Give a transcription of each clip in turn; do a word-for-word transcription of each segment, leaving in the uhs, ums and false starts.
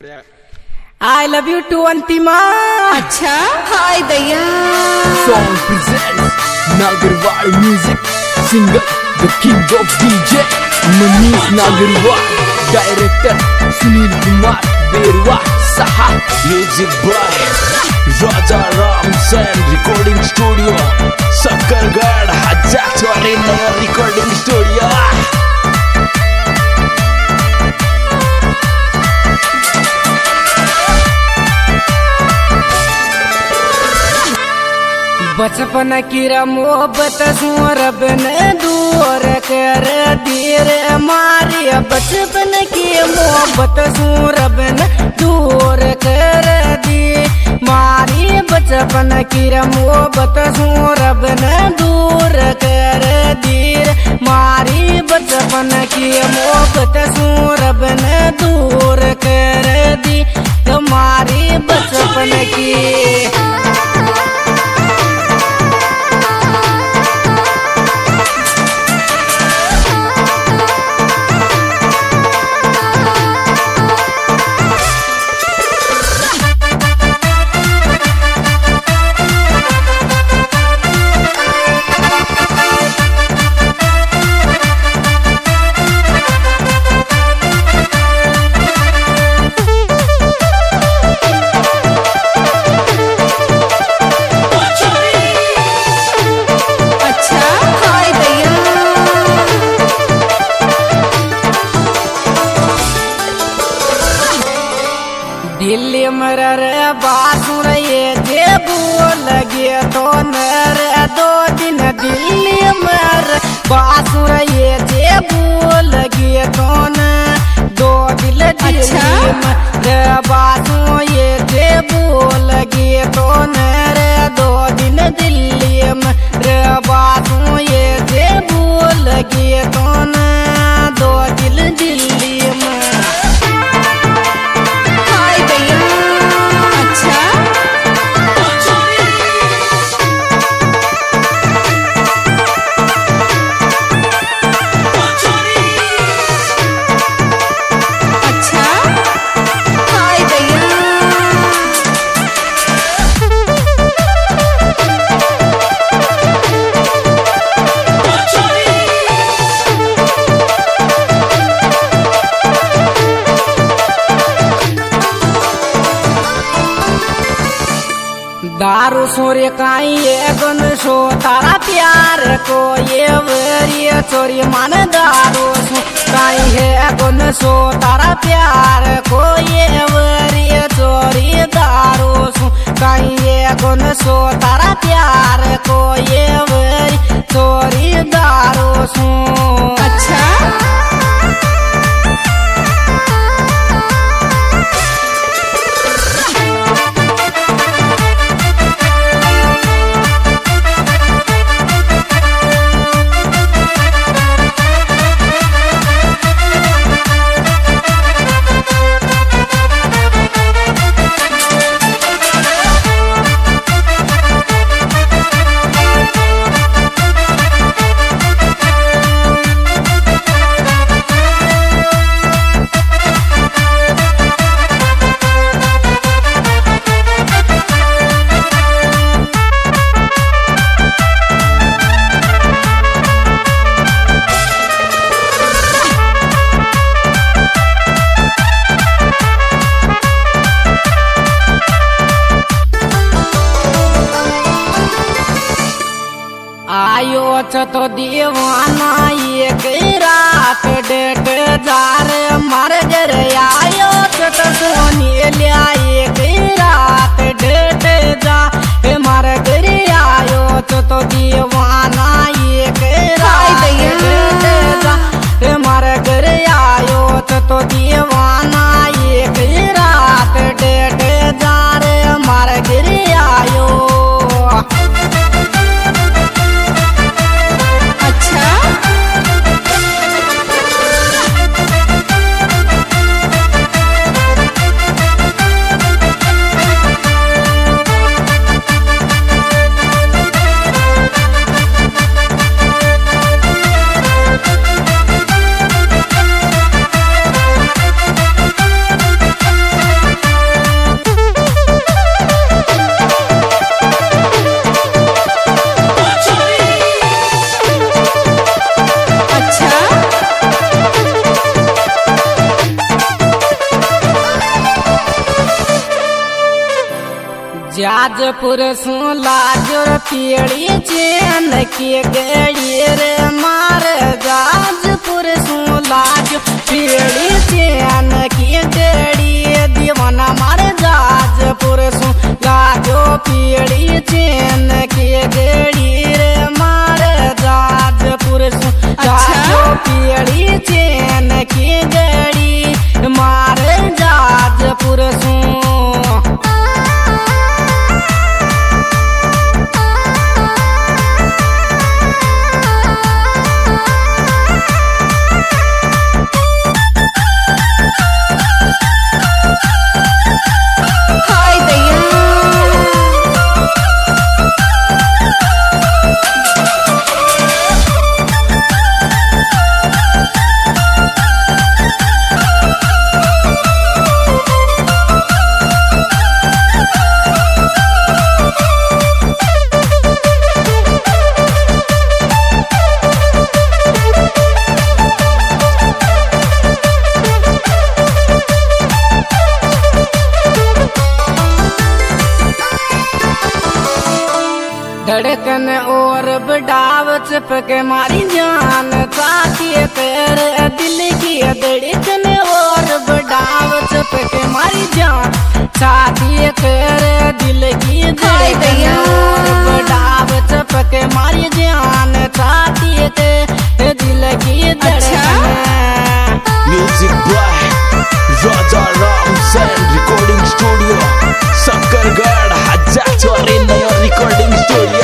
I love you too अंतिमा। अच्छा हाय दया। Song presents Nagarwal Music. Singer the king of D J Manish Nagarwal. Director Sunil Kumar Berwa Saha. Music by Raja Ram Sen. Recording studio Sakargarh Hajjatwari Nagar Recording Studio. बचपन की मोहब्बत रब ने दूर कर दीर मारी। बचपन की मोहब्बत रब ने दूर कर दी मारी। बचपन की मोहब्बत रब ने दूर कर दीर मारी। बचपन की मोहब्बत रब ने दूर कर दी तुम्हारी बचपन की। दिल्ली मर बासुर ये जेबू लगे तो नर दो दिन दिल्ली मर बासुर ये जेबू लगे तो न दो दिल दिल्ली मर बासु ये जेबू लगे तो नर दो दिन दिल्ली मर बासु ये जेबू लगे तो न दो दिल दिल्ली में। दारू सोरे काई ये गुन सो तारा प्यार को ये वेरी चोरी मान। दारू सो काई है गुन सो तारा प्यार को ये वेरी चोरी। दारू सो काई ये गुन सो तारा प्यार को ये वेरी चोरी दारू सो। अच्छा आयो तो दीवाना एक रात डेट जार मर घर आयो तो सोनी लिया एक रात डेट जा मर घर आयो तो दीवाना एक रात डेट जा मर घर आयो तो दीवाना एक रात डेट जार मर घर आयो। अच्छा जाजपुर सुला जोर पीड़ी चैन के गड़ी रे मार जाजपुर सुला जो पीड़ी चैन की गड़ी दीवाना मार जाजपुर सुला जो पीड़ी चैन के गड़ी रे मार जाजपुर सुला जो पीड़ी चैन की गड़ी मार जाजपुर सु धड़कन और बढ़ाव चपके मारी जान चाहती तेरे दिल की धड़कन और बढ़ाव चपके मारी जान चाहती तेरे दिल की धड़कन और बढ़ाव चपके मारी जान चाहती तेरे दिल की धड़कन। म्यूजिक बॉय राजा राम सैन रिकॉर्डिंग स्टूडियो शंकरगढ़ हजार चौरी नया रिकॉर्डिंग स्टूडियो।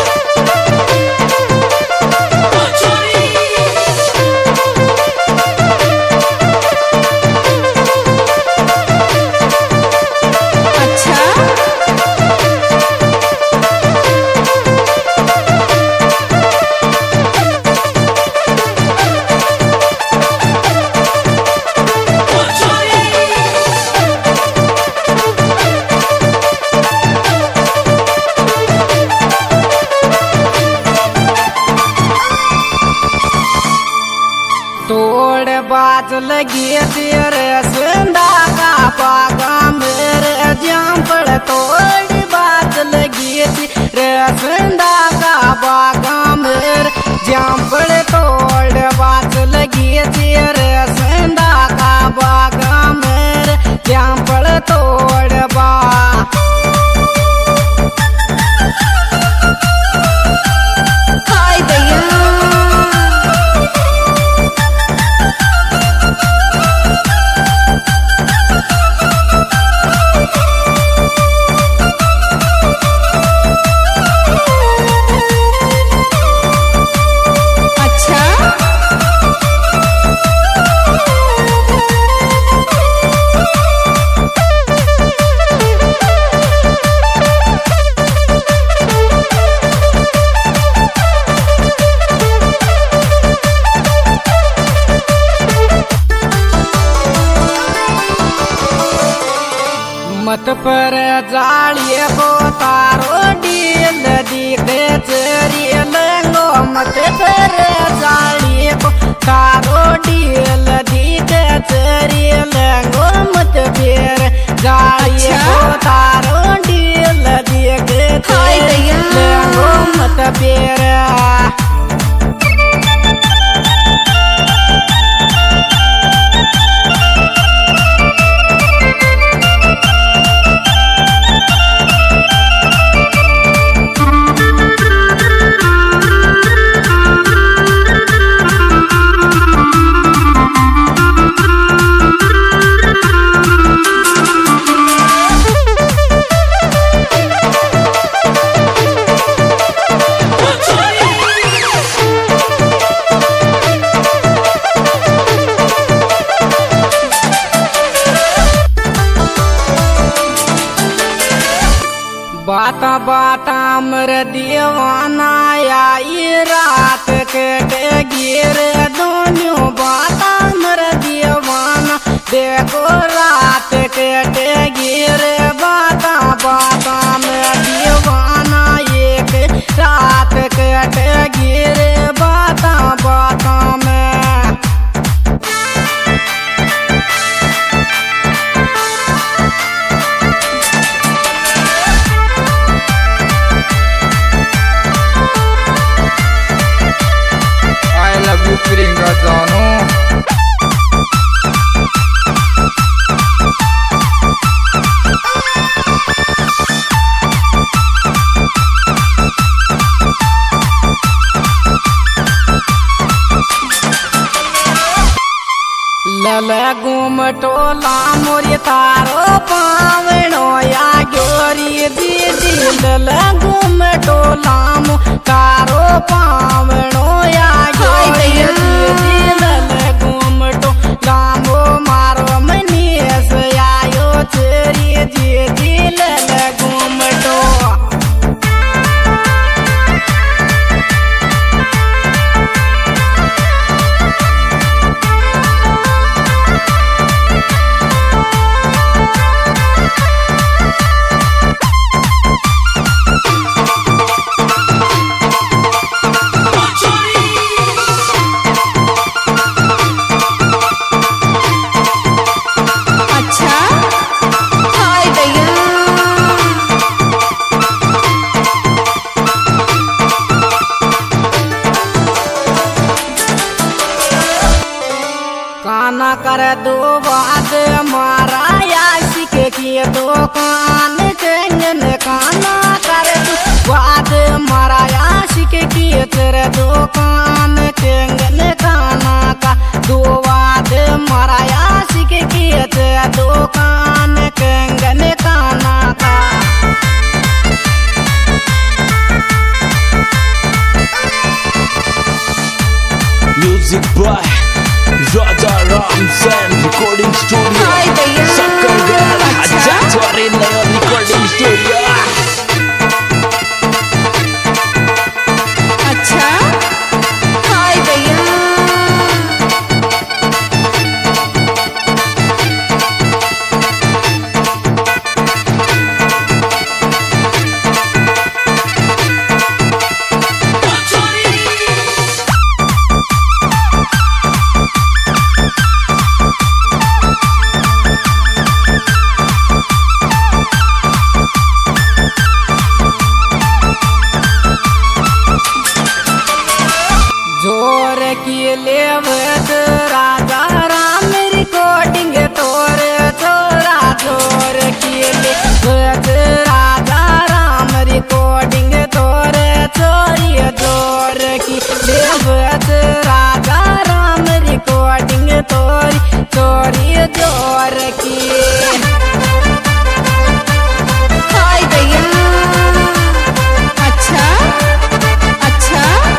तोड़ बाज लगी तेरे सुंदा का पागा मेरे जाम पड़ तोड़ बाज लगी तेरे सुंदा का पागा मेरे जाम पड़ तोड़ बाज लगी तेरे सुंदा का पागा मेरे जाम पड़ तोड़ बा हाय दैया मत पर जालिए को तारो डील दीदे चरी लंगो मत पर जालिए को तारो डील दीदे चरी लंगो मत पर जालिए को तारो डील दीदे चरी लंगो मत पर। बाता बाता मर दीवाना आई रात के गिर दोनों बाता मर दीवाना देखो रात के गिर बाता बाता मर दीवाना एक रात के गिर बाता बाता में घूमटोला मोरी तारो पावनो या गोरी दीदी लल घूमटोला मो तारो पावनो या गोरी दीदी लल घूमटो लामो मारो मनीस आयो चोरी दीदी लल घूमटो। अच्छा हाय भैया काना कर दो बात मारा यासिक की दुकान चंगन काना कर दो बात मारा यासिक की तेरे दुकान चंगन काना का दो बात मारा यासिक की तेरे दुकान चंगन काना का। Music by Raja Ramsen Recording Studio. हाय भैया सक्करगढ़ अच्छा हजारी नया रिकॉर्डिंग स्टूडियो। अच्छा हाय भैया जोर की लेवत राजा राम रिकॉर्डिंग तोर चोरा जोर की लेवत राजा राम रिकॉर्डिंग तोर चोरी जोर की लेवत राजा राम रिकॉर्डिंग तोरी चोरी जोर की। हाय भैया अच्छा अच्छा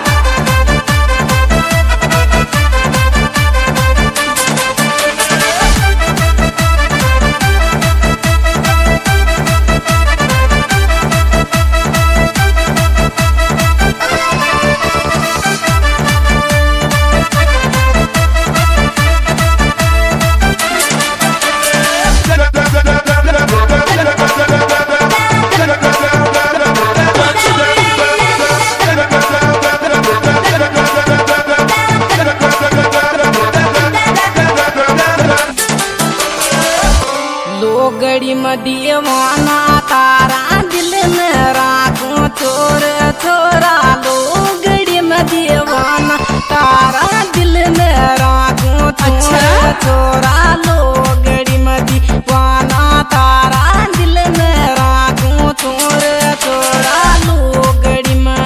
लोगड़ी में दीवाना तारा दिल में राखूं चोर चोरा लोगड़ी में दीवाना तारा दिल में राखूं अच्छा। चोर चोरा लोगड़ी में दीवाना तारा दिल में राखूं चोर चोरा लोगड़ी में।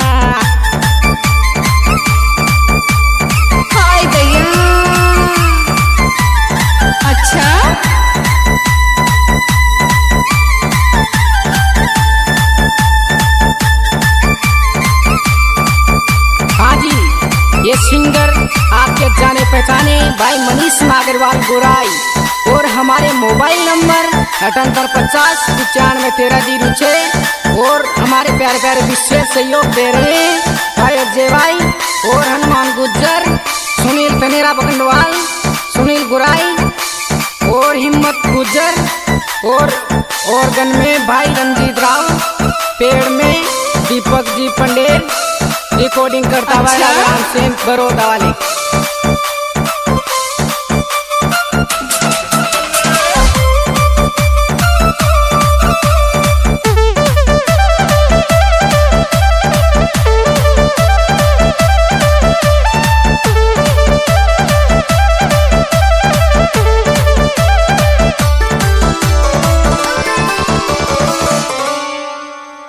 हाय भैया अच्छा हाँ जी, ये सिंगर आपके जाने पहचाने भाई मनीष नागरवाल गोराई और हमारे मोबाइल नंबर अठहत्तर पचास पचानवे तेरह जीरो छः और हमारे प्यारे प्यारे विशेष सहयोग दे रहे हैं भाई अजय भाई और हनुमान गुज्जर, सुनील तनेरा पकंडवाल, सुनील गोराई और हिम्मत गुज्जर और ऑर्गन में भाई रंजीत राव, पेड़ में दीपक जी पंडेल, रिकॉर्डिंग करता हुआ अच्छा। राम सिंह बड़ौदा वाले।